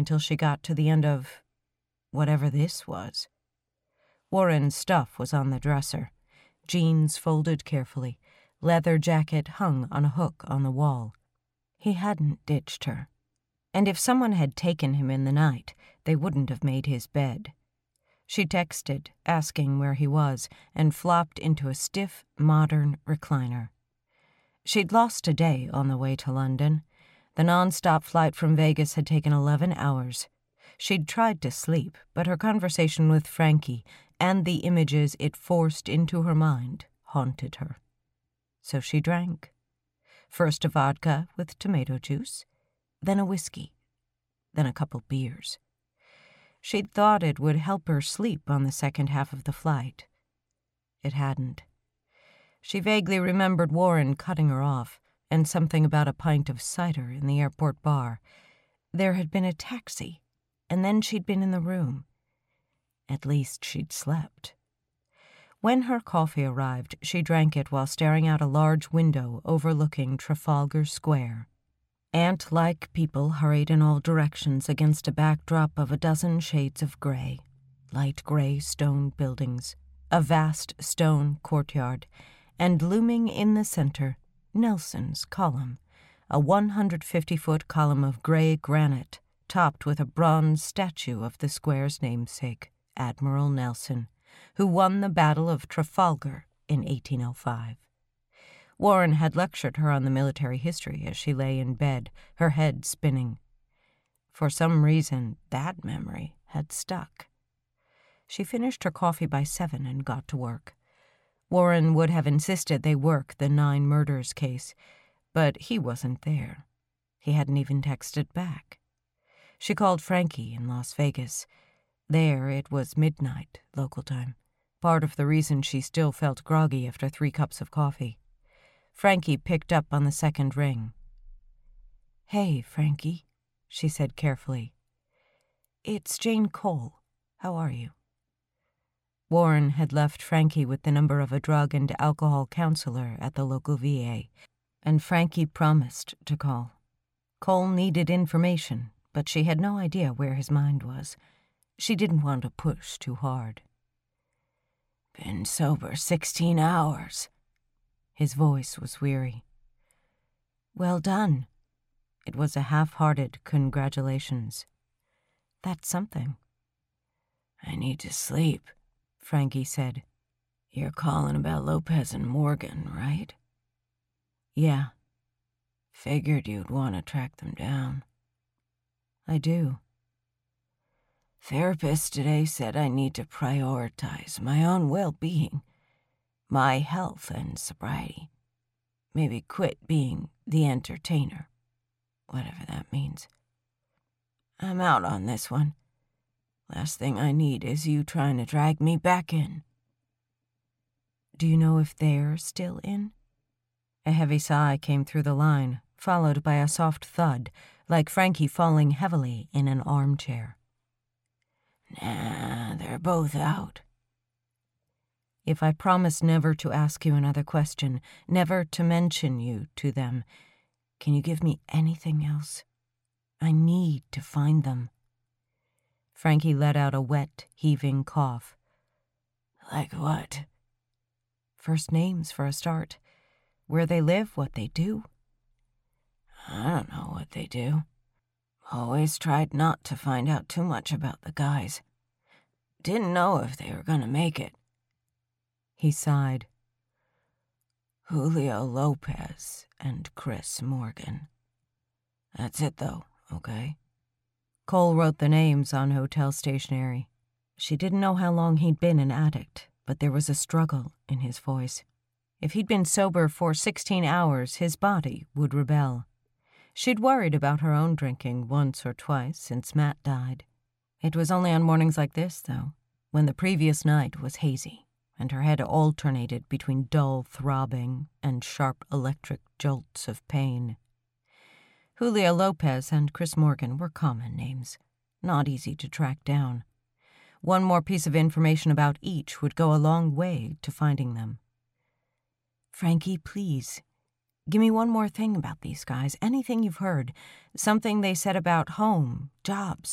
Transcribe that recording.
until she got to the end of whatever this was. Warren's stuff was on the dresser, jeans folded carefully, leather jacket hung on a hook on the wall. He hadn't ditched her. And if someone had taken him in the night, they wouldn't have made his bed. She texted, asking where he was, and flopped into a stiff, modern recliner. She'd lost a day on the way to London. The non-stop flight from Vegas had taken 11 hours. She'd tried to sleep, but her conversation with Frankie and the images it forced into her mind haunted her. So she drank. First a vodka with tomato juice, then a whiskey, then a couple beers. She'd thought it would help her sleep on the second half of the flight. It hadn't. She vaguely remembered Warren cutting her off, and something about a pint of cider in the airport bar. There had been a taxi, and then she'd been in the room. At least she'd slept. When her coffee arrived, she drank it while staring out a large window overlooking Trafalgar Square. Ant-like people hurried in all directions against a backdrop of a dozen shades of gray. Light gray stone buildings, a vast stone courtyard, and looming in the center, Nelson's Column, a 150-foot column of gray granite, topped with a bronze statue of the square's namesake, Admiral Nelson, who won the Battle of Trafalgar in 1805. Warren had lectured her on the military history as she lay in bed, her head spinning. For some reason, that memory had stuck. She finished her coffee by 7 and got to work. Warren would have insisted they work the 9 murders case, but he wasn't there. He hadn't even texted back. She called Frankie in Las Vegas. There it was midnight, local time, part of the reason she still felt groggy after 3 cups of coffee. Frankie picked up on the second ring. "Hey, Frankie," she said carefully. "It's Jane Cole. How are you?" Warren had left Frankie with the number of a drug and alcohol counselor at the local VA, and Frankie promised to call. Cole needed information, but she had no idea where his mind was. She didn't want to push too hard. "Been sober 16 hours. His voice was weary. "Well done." It was a half-hearted congratulations. "That's something." "I need to sleep," Frankie said. "You're calling about Lopez and Morgan, right?" "Yeah." "Figured you'd want to track them down." "I do." "Therapist today said I need to prioritize my own well-being, my health and sobriety. Maybe quit being the entertainer, whatever that means. I'm out on this one. Last thing I need is you trying to drag me back in." "Do you know if they're still in?" A heavy sigh came through the line, followed by a soft thud, like Frankie falling heavily in an armchair. "Nah, they're both out." "If I promise never to ask you another question, never to mention you to them, can you give me anything else? I need to find them." Frankie let out a wet, heaving cough. "Like what?" "First names for a start. Where they live, what they do." "I don't know what they do. Always tried not to find out too much about the guys. Didn't know if they were gonna make it." He sighed. "Julio Lopez and Chris Morgan. That's it, though, okay?" Cole wrote the names on hotel stationery. She didn't know how long he'd been an addict, but there was a struggle in his voice. If he'd been sober for 16 hours, his body would rebel. She'd worried about her own drinking once or twice since Matt died. It was only on mornings like this, though, when the previous night was hazy, and her head alternated between dull throbbing and sharp electric jolts of pain. Julio Lopez and Chris Morgan were common names, not easy to track down. One more piece of information about each would go a long way to finding them. "Frankie, please, give me one more thing about these guys, anything you've heard, something they said about home, jobs,